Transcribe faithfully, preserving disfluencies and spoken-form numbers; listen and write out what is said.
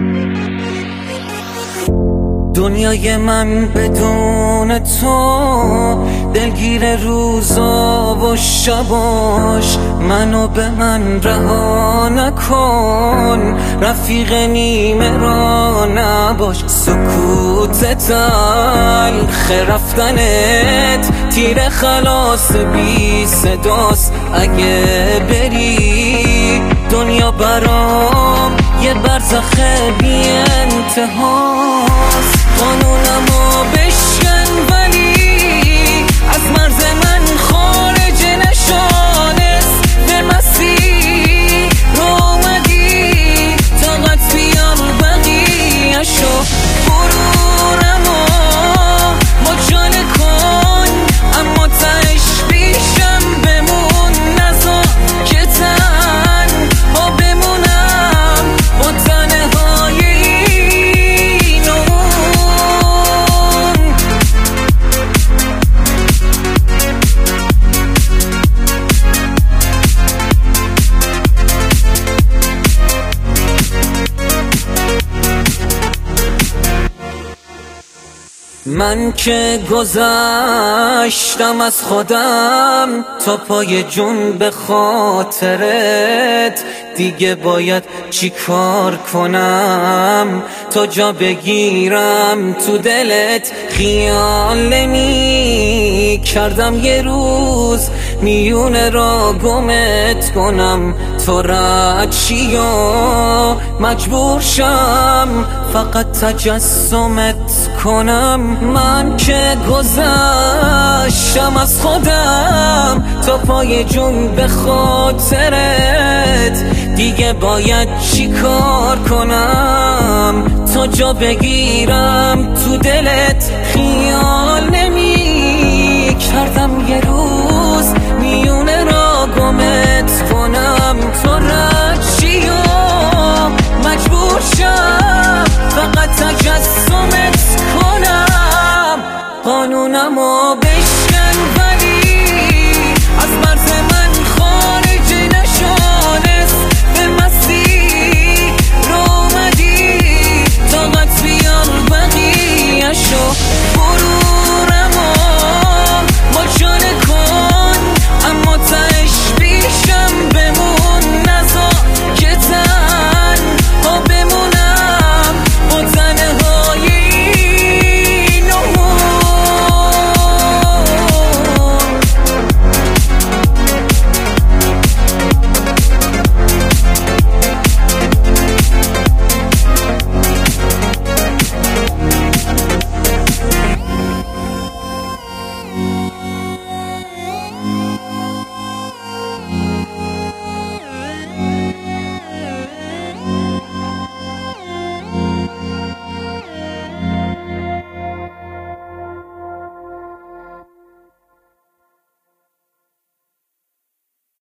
دنیای من بدون تو دلگیر روزا و شباش، منو به من رها نکن، رفیق نیمه را نباش. سکوت تلخ رفتنت تیر خلاص بی صداست، اگه بری دنیا برام یه برزخ بی انتهاست. قانونمو بشکن ولی از مرز من خارج نشانست، به مسیر رو اومدی طاقت بیار بقیه‌شو. غرورمو مجاله کن اما تهش پیشم بمون، نذار که تنها بمونم با تنهای این و اون. من که گذشتم از خودم تا پای جون به خاطرت، دیگه باید چی کار کنم تا جا بگیرم تو دلت؟ خیال نمی کردم یه روز میونه را گمت کنم، تو رد چی و مجبور شم فقط تجسمت کنم. من که گذشتم از خودم تا پای جون به خاطرت، دیگه باید چی کار کنم تا جا بگیرم تو دلت؟ خیال نمی کردم یه روز